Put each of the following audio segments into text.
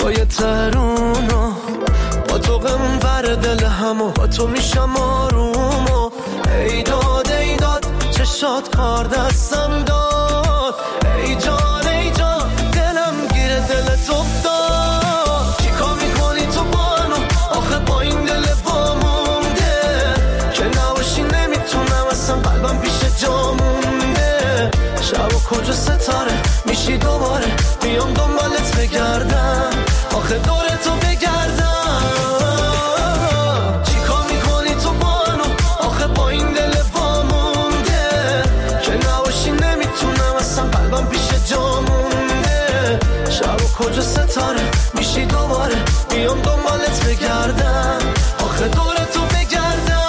صدای ترونو با تو غمور دل همو با تو میشم آرومو ای داد چشات کار دستم داد ای جان دلم گیره دلت افتاد چیکار میکنی تو بانو آخه با این دل وامونده که نباشی نمیتونم اصلا قلبم پیش جا مونده شب و کجا ستاره میشی دوباره بیام دنبالت بگردم آخه دور تو بگردم چیکار میکنی تو بانو آخه با این دل وامونده که نباشی نمیتونم اصلا قلبم پیش جا مونده شب و کجا ستاره میشی دوباره بیام دنبالت بگردم آخه دور تو بگردم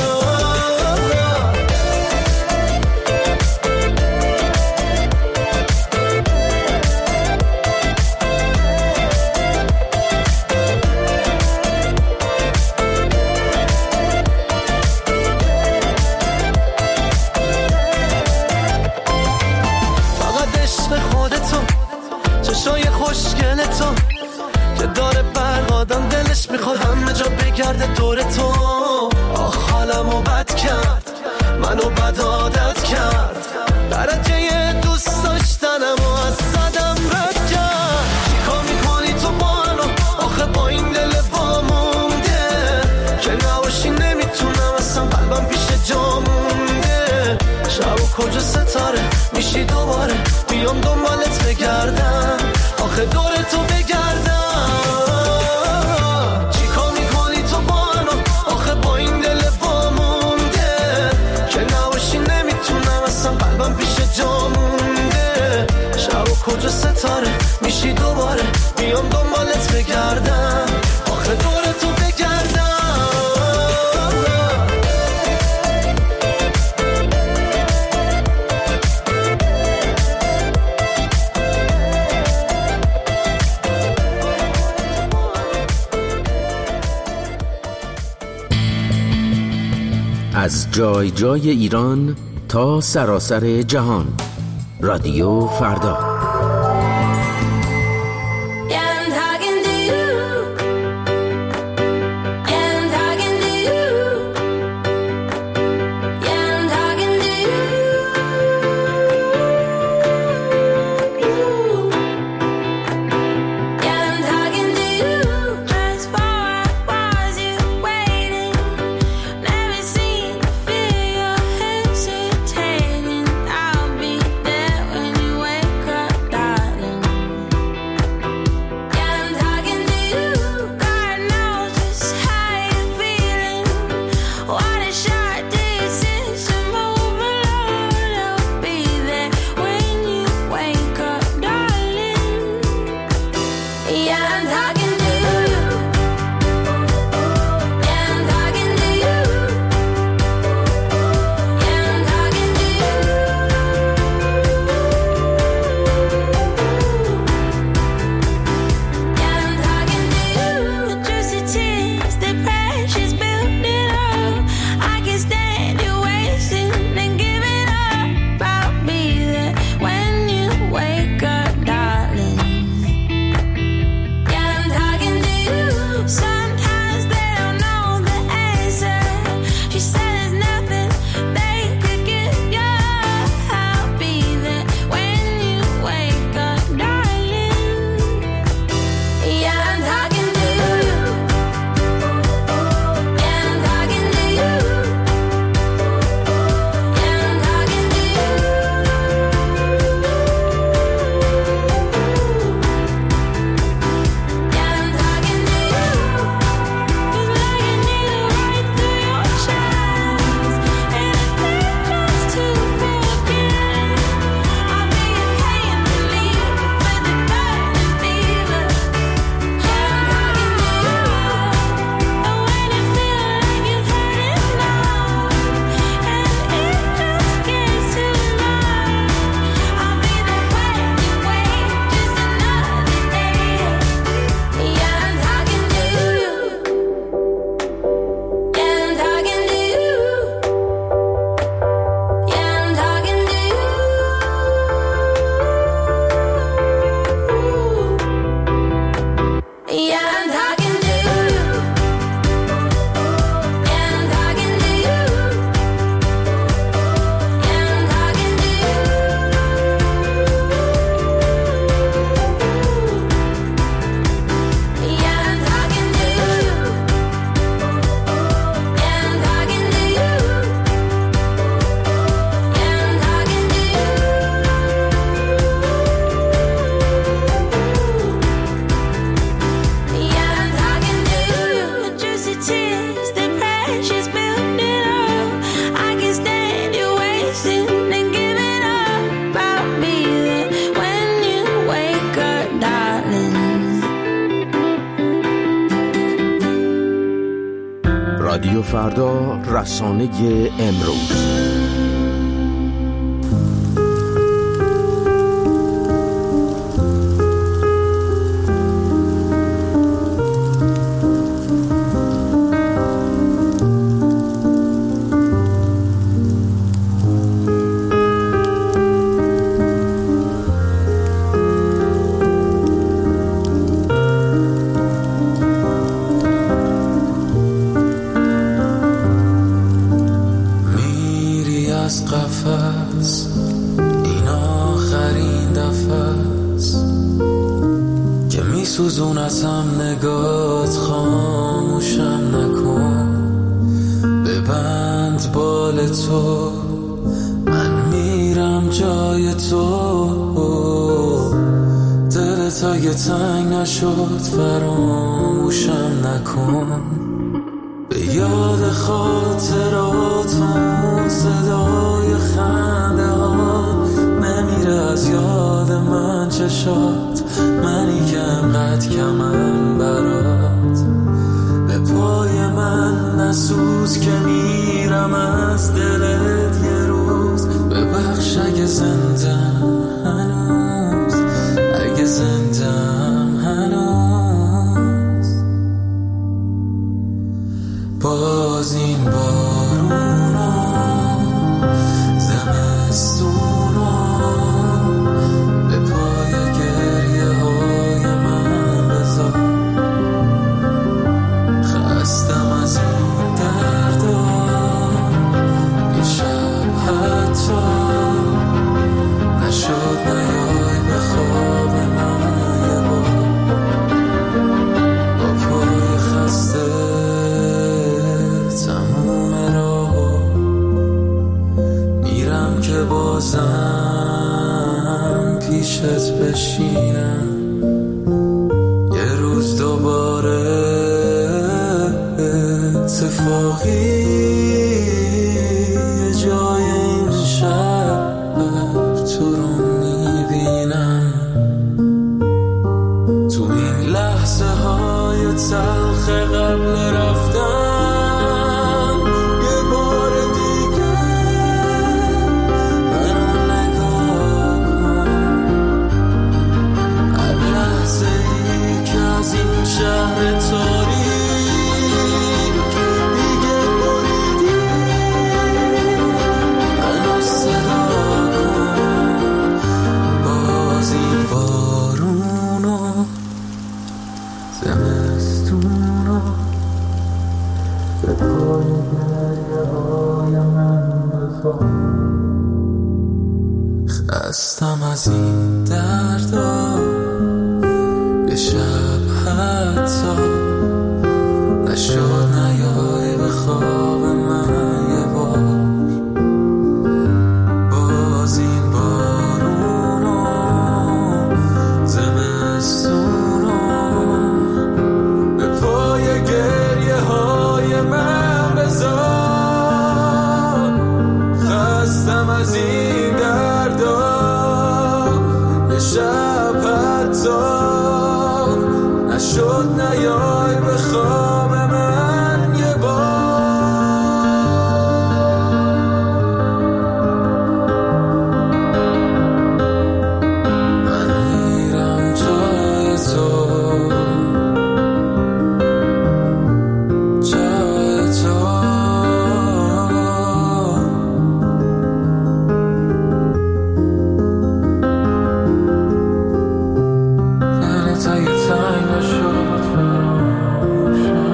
چشای خوشگل تو که داره برقادم دلش میخواد همه جا بگرده دور تو آخ حالمو بد کرد منو بد عادت کرد درجه دوست داشتنمو از صدم رد کرد چیکار میکنی تو بانو آخه با این دل وامونده که نباشی نمیتونم اصلا قلبم پیش جا مونده شب و کجا ستاره میشی دوباره بیام دنبالت بگردم آخه دور تو بگردم چیکار میکنی تو بانو آخه با این دل وامونده که نباشی نمیتونم اصلا قلبم پیش جا مونده شب و کجا ستاره میشی دوباره بیام دنبالت بگردم آخه دور تو بگردم از جای جای ایران تا سراسر جهان رادیو فردا رادیو فردا، رسانه امروز. این آخرین دفعست که میسوزونتم، نگات خاموشم نکن. ببند بال تو، من میرم جای تو. دلت اگه تنگ نشد فراموشم نکن. به یاد خاطراتم صدای خنده ها نمیره از یاد من چشات. منی که انقدر کمم برات. به پای من نسوز که میرم از دلت یه روز. ببخش اگه زندم هنوز، اگه زندم هنوز. باز این بارونا زمستونا به پای گریه های من بذار. خستم از این دردا یه شب حتی نشد نیای به خواب من یه بار. با پای خسته تموم راه میرم که بازم پیشت بشینم. یه روز دوباره اتفاقی یه جای این شهر تو رو میبینم. تو این لحظه های تلخ قبل رفتن یه بار دیگه منو نگاه کن. هر لحظه ای که از این شهر تاریک دیگه بریدی منو صدا کن. باز این بارونو زمستونو به پای گریه های من بذار. خستم از این دردا یه شب حتی نشد نیای به خواب من یه بار. باز این بارونو زمستونو به پای گریه های من بذار. خستم از این دردا یه شب حتی نشد نیای به خواب من یه بار. من میرم جای تو، جای تو. دلت اگه تنگ نشد فراموشم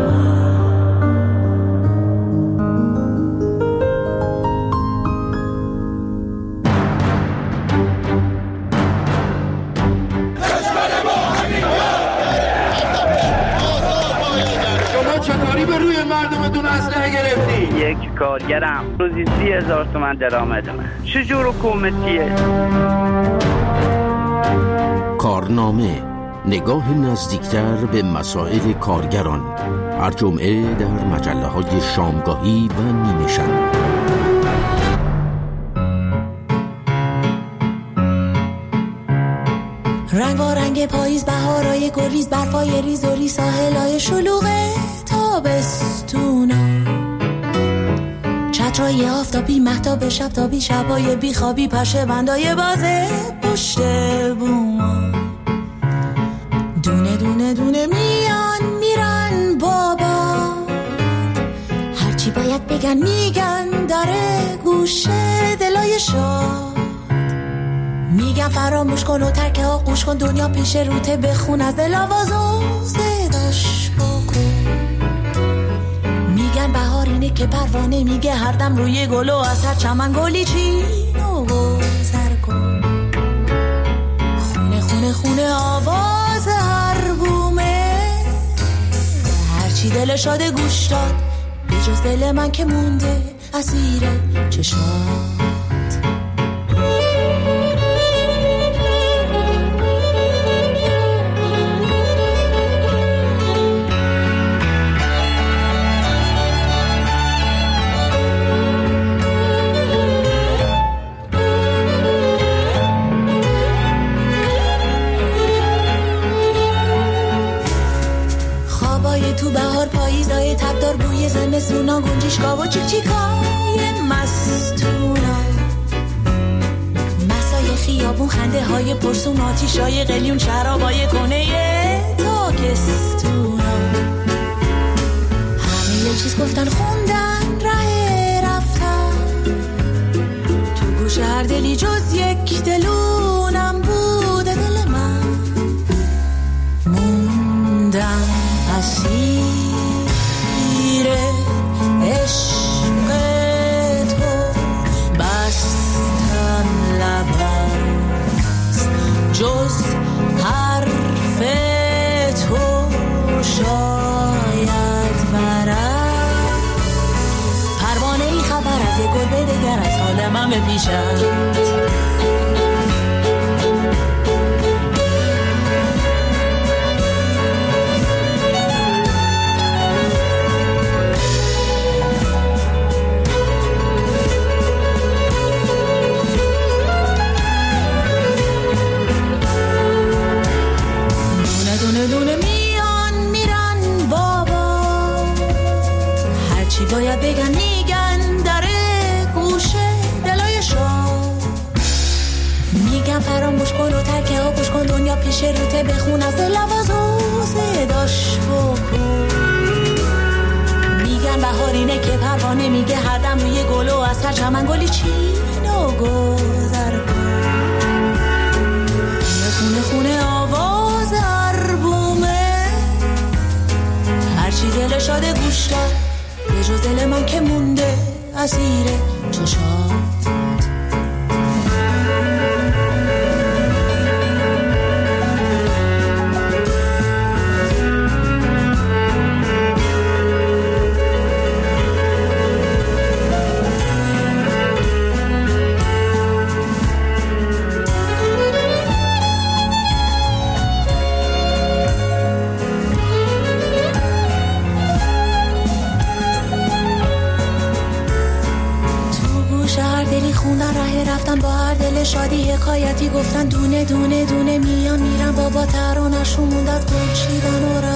شما چطوری به روی مردمتون اسلحه گرفتی؟ یک کارگرم روزی 30,000 تومان درآمد من. چجور حکومتیه؟ کارنامه، نگاه نزدیکتر به مسائل کارگران. هر جمعه در مجله‌های شامگاهی و نیمه شب. رنگ و رنگ پاییز، بهارای گریز، برفای ریز و ری، ساحلای شلوغ تابستونا، چترای آفتابی مهتاب شب تابی، شبای بیخوابی پشه بندای بازه پشت بوما، دونه دونه دونه میان میرن بابا، هرچی باید بگن میگن داره گوشه دلای شاد، میگن فراموش کن و ترک آغوش کن، دنیا پیش روته بخون از دل آواز و صداش بکن، میگن بهار اینه که پروانه میگه هر دم روی گل و از هر چمن گلی چین و گذر کن، خونه خونه خونه آواز هر بومه، هرچی دل شاده گوش داد به جز دل من که مونده اسیر چشمات. تو بهار پاییزای تبدار بوی زمستونا، گنجشگاه و چیکچیکای مستونا، مسای خیابون خنده های پرسون، آتیشای قلیون شرابای کنه تاکستونا، همه یه چیز گفتن خوندن ره رفتن، تو گوش هر دلی جز یک دلونم بوده دل من، موندم اسیر عشق تو، بستم لبست جز حرف تو شاید برم، پروانه ای خبر از یک گل بدگر از حال من بپیشد، باید بگن میگن داره گوشه دلای شاد، میگن فراموش کن و ترکه ها گوش کن، دنیا پیش روته بخون از دل آواز و صداش بکن، میگن بهار اینه که پروانه میگه هر دم روی گل و از هر چمن گلی چین و گذر کن، خونه خونه آواز هر بومه، هرچی دل شاده گوش داد به جز دل من که مونده اسیر چشات. رفتن با هر دل شادی حکایتی گفتن، دونه دونه دونه میان میرن بابا، ترانه‌شون موند از گل چیدن و